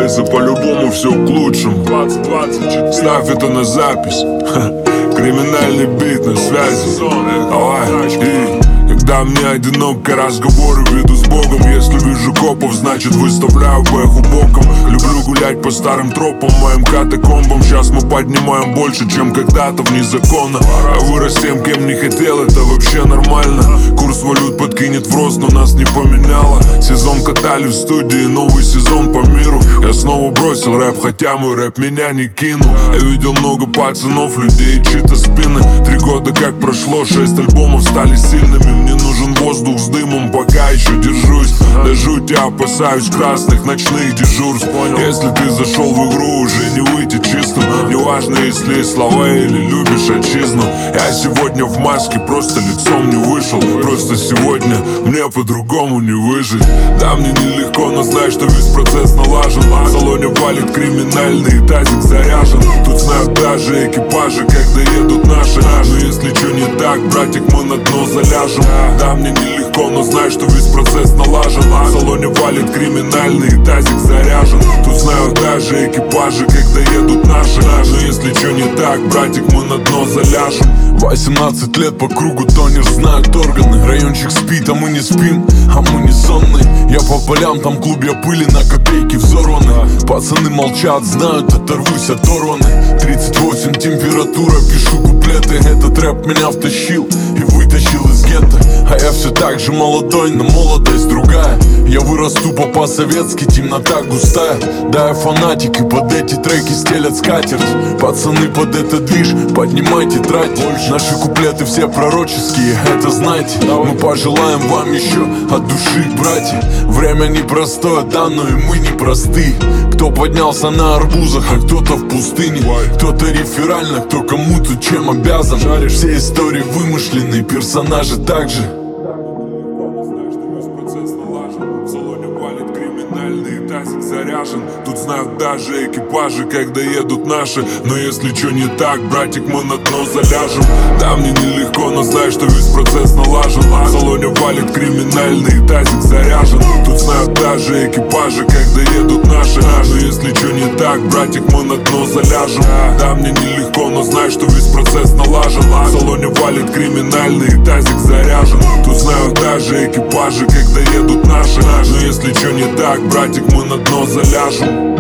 бизнес, и по-любому все к лучшему. 2024. Ставь это на запись. Криминальный бит на связи. Давай. Когда мне одиноко, разговоры веду с Богом. Если вижу копов, значит выставляю бэху боком. Люблю гулять по старым тропам, моим катакомбам. Сейчас мы поднимаем больше, чем когда-то вне закона. А вырос тем, кем не хотел, это вообще нормально. Курс валют подкинет в рост, но нас не поменяло. Сезон катали в студии, новый сезон по миру. Я снова бросил рэп, хотя мой рэп меня не кинул. Я видел много пацанов, людей, чьи-то спины. 3 года как прошло, 6 альбомов стали сильными. Мне нужен воздух с дымом, пока еще держусь. До жути опасаюсь красных ночных дежурств. Если ты зашел в игру, уже не выйти чистым. Неважно, если слова или любишь отчизну. Я сегодня в маске, просто лицом не вышел. Просто сегодня мне по-другому не выжить. Да, мне нелегко, но знай, что весь процесс налажен. В салоне валит криминальный, тазик заряжен. Тут знают даже экипажи, когда едут наши. Но если что не так, братик, мы на дно заляжем. Да, мне нелегко, но знай, что весь процесс налажен. В салоне валит криминальный, тазик заряжен. Тут знают даже экипажи, когда едут наши. Но если что не так, братик, мы на дно заляжем. 18 лет по кругу, тонер знают органы. Райончик спит, а мы не спим, а мы не сонные. Я по полям, там клубья пыли на копейки взорваны. Пацаны молчат, знают, оторвусь оторваны. 38 температура, пишу куплеты. Этот рэп меня втащил и вытащил из гетто. А я все так же молодой, но молодость другая. Я вырос тупо по-советски, темнота густая. Да, я фанатик, и под эти треки стелят скатерть. Пацаны, под этот движ поднимайте, тратьте. Наши куплеты все пророческие, это знайте. Мы пожелаем вам еще от души, братья. Время непростое, да, но и мы непростые. Кто поднялся на арбузах, а кто-то в пустыне. Кто-то реферально, кто кому-то чем обязан. Все истории вымышленные, персонажи также. Тазик заряжен. Тут знают даже экипажи, когда едут наши. Но если что не так, братик, мы на дно заляжем. Да, мне нелегко, но знай, что весь процесс налажен. В салоне валит криминальный, тазик заряжен. Тут знают даже экипажи, когда едут наши. Но если что не так, братик, мы на дно заляжем. Да, мне нелегко, но знай, что весь процесс налажен. В салоне валит криминальный, тазик заряжен. Тут знают даже экипажи, когда едут наши. Но если что не так, братик, мы на дно заляжем.